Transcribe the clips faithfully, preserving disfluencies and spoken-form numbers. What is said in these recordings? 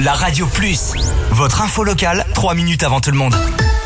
la Radio Plus. Votre info locale, trois minutes avant tout le monde.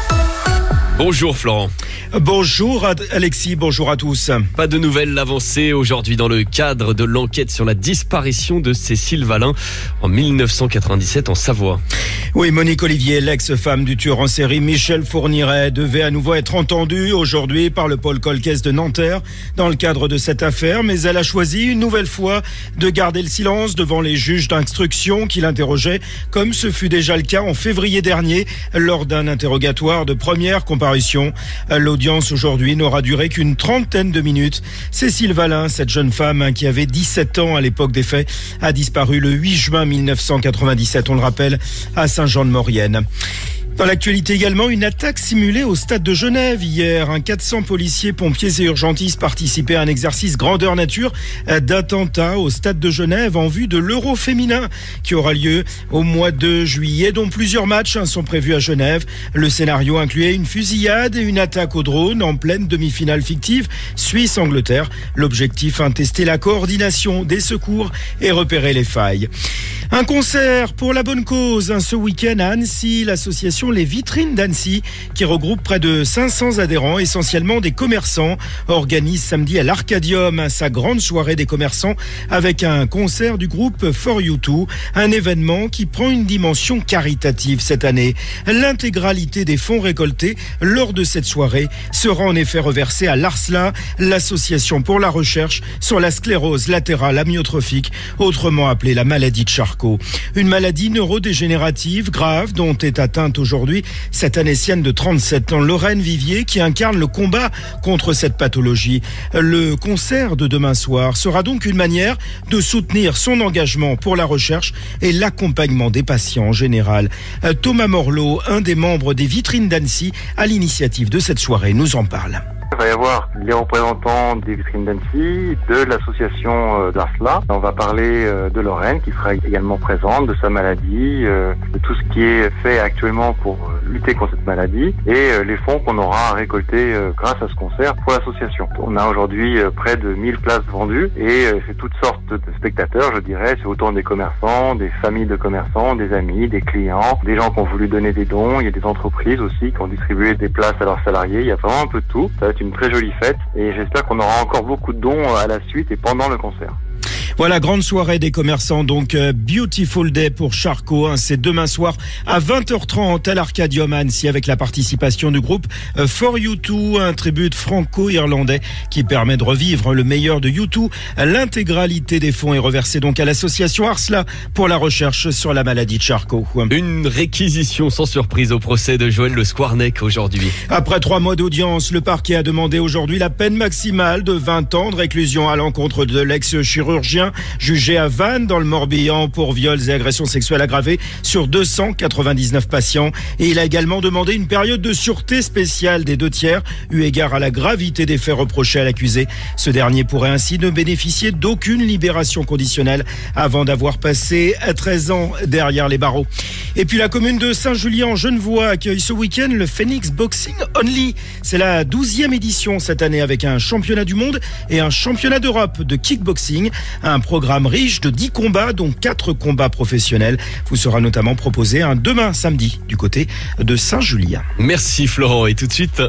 Bonjour Florent. Bonjour Alexis, bonjour à tous. Pas de nouvelles avancées aujourd'hui dans le cadre de l'enquête sur la disparition de Cécile Valin en dix-neuf cent quatre-vingt-dix-sept en Savoie. Oui, Monique Olivier, l'ex-femme du tueur en série Michel Fourniret, devait à nouveau être entendue aujourd'hui par le pôle Colcaise de Nanterre dans le cadre de cette affaire, mais elle a choisi une nouvelle fois de garder le silence devant les juges d'instruction qui l'interrogeaient, comme ce fut déjà le cas en février dernier lors d'un interrogatoire de première comparution. L'audience aujourd'hui n'aura duré qu'une trentaine de minutes. Cécile Valin, cette jeune femme qui avait dix-sept ans à l'époque des faits, a disparu le huit juin mille neuf cent quatre-vingt-dix-sept, on le rappelle, à Saint-Jean-de-Maurienne. Dans l'actualité également, une attaque simulée au stade de Genève hier. Un quatre cents policiers, pompiers et urgentistes participaient à un exercice grandeur nature d'attentat au stade de Genève en vue de l'Euro féminin qui aura lieu au mois de juillet, dont plusieurs matchs sont prévus à Genève. Le scénario incluait une fusillade et une attaque au drone en pleine demi-finale fictive Suisse-Angleterre. L'objectif, tester la coordination des secours et repérer les failles. Un concert pour la bonne cause ce week-end à Annecy. L'association Les Vitrines d'Annecy, qui regroupe près de cinq cents adhérents, essentiellement des commerçants, organise samedi à l'Arcadium sa grande soirée des commerçants avec un concert du groupe For You Too, un événement qui prend une dimension caritative cette année. L'intégralité des fonds récoltés lors de cette soirée sera en effet reversée à l'ARSLA, l'association pour la recherche sur la sclérose latérale amyotrophique, autrement appelée la maladie de Charcot. Une maladie neurodégénérative grave dont est atteinte aujourd'hui cette Annécienne de trente-sept ans, Lorraine Vivier, qui incarne le combat contre cette pathologie. Le concert de demain soir sera donc une manière de soutenir son engagement pour la recherche et l'accompagnement des patients en général. Thomas Morlot, un des membres des Vitrines d'Annecy, à l'initiative de cette soirée, nous en parle. Il va y avoir les représentants des Vitrines d'Annecy, de l'association d'Arsla. On va parler de Lorraine qui sera également présente, de sa maladie, de tout ce qui est fait actuellement pour lutter contre cette maladie et les fonds qu'on aura à récolter grâce à ce concert pour l'association. On a aujourd'hui près de mille places vendues et c'est toutes sortes de spectateurs, je dirais. C'est autant des commerçants, des familles de commerçants, des amis, des clients, des gens qui ont voulu donner des dons. Il y a des entreprises aussi qui ont distribué des places à leurs salariés. Il y a vraiment un peu de tout. Ça va être une très jolie fête et j'espère qu'on aura encore beaucoup de dons à la suite et pendant le concert. Voilà, grande soirée des commerçants, donc euh, Beautiful Day pour Charcot, hein, c'est demain soir à vingt heures trente à l'Arcadium à Annecy avec la participation du groupe euh, For You Too, un tribut franco-irlandais qui permet de revivre le meilleur de U deux. L'intégralité des fonds est reversée donc à l'association Arsla pour la recherche sur la maladie de Charcot. Une réquisition sans surprise au procès de Joël Le Squarnec aujourd'hui. Après trois mois d'audience, le parquet a demandé aujourd'hui la peine maximale de vingt ans de réclusion à l'encontre de l'ex-chirurgien jugé à Vannes dans le Morbihan pour viols et agressions sexuelles aggravées sur deux cent quatre-vingt-dix-neuf patients. Et il a également demandé une période de sûreté spéciale des deux tiers, eu égard à la gravité des faits reprochés à l'accusé. Ce dernier pourrait ainsi ne bénéficier d'aucune libération conditionnelle avant d'avoir passé treize ans derrière les barreaux. Et puis la commune de Saint-Julien-en-Genevois accueille ce week-end le Phoenix Boxing Only. C'est la douzième édition cette année avec un championnat du monde et un championnat d'Europe de kickboxing. Un programme riche de dix combats, dont quatre combats professionnels. Vous sera notamment proposé un demain samedi du côté de Saint-Julien. Merci Florent, et tout de suite...